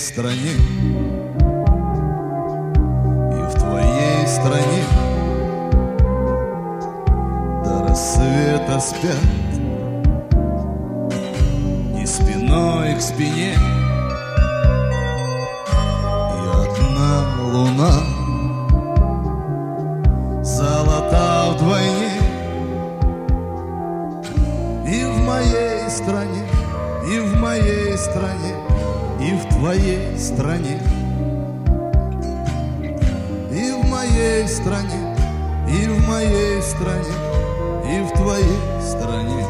стране, и в твоей стране до рассвета спят, не спиной к спине, и одна луна золота вдвойне. И в моей стране, и в моей стране, и в твоей стране, и в моей стране, и в моей стране, и в твоей стране,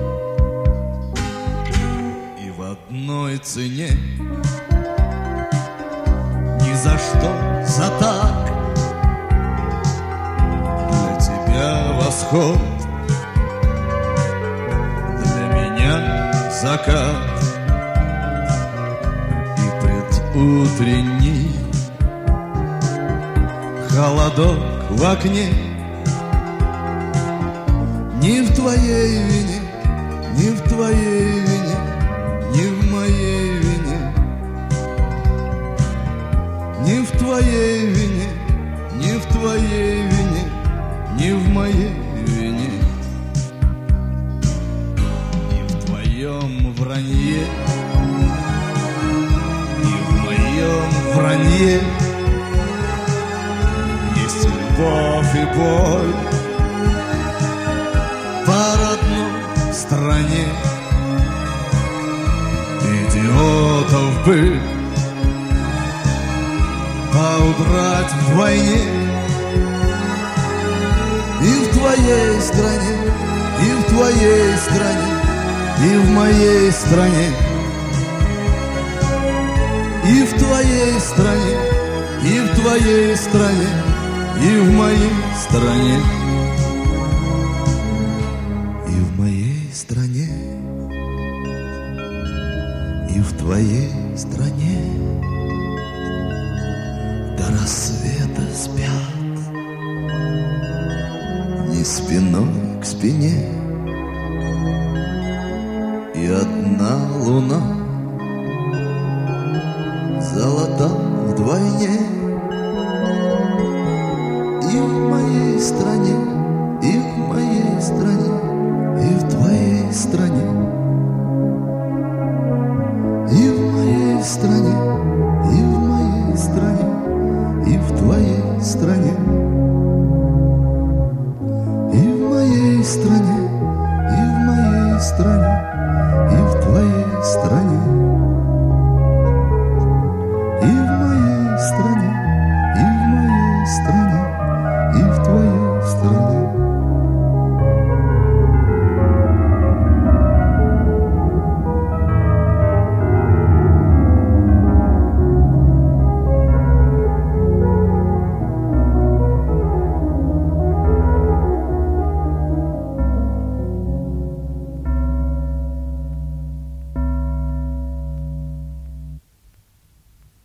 и в одной цене. Ни за что, за так, для тебя восход, закат и предутренний холодок в окне. Ни в твоей вине, ни в твоей вине, ни в моей вине, ни в твоей вине, ни в твоей вине, ни в моей вине. В вранье, и в моем вранье есть любовь и боль по родной стране. Идиотов бы поудрать вдвойне. И в твоей стране, и в твоей стране, и в моей стране, и в твоей стране, и в твоей стране, и в моей стране, и в моей стране, и в твоей стране до рассвета спят, не спиной к спине. И одна луна